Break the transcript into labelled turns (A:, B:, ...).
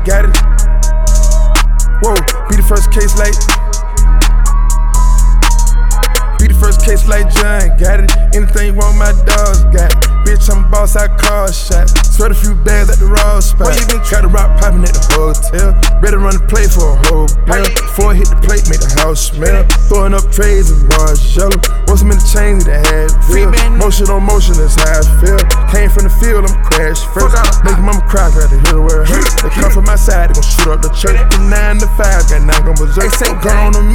A: got it. Whoa, be the first case like. Be the first case like John, got it. Anything you want, my dogs got it. Bitch, I'm a boss, I call shot. Sweat a few bags at the raw spot. Got the rock poppin' at the hotel. Better run the play for a whole bill. Before I hit the plate, make the house smell. Throwing up trays and Margiela. Want some in the chain, need a head feel. Motion on motion, that's how I feel. Came from the field, I'm crash first. Make mama cry, got to hear the word hurt. They come from my side, they gon' shoot up the church. From 9 to 5, got 9 gon' berserk. Gun on them.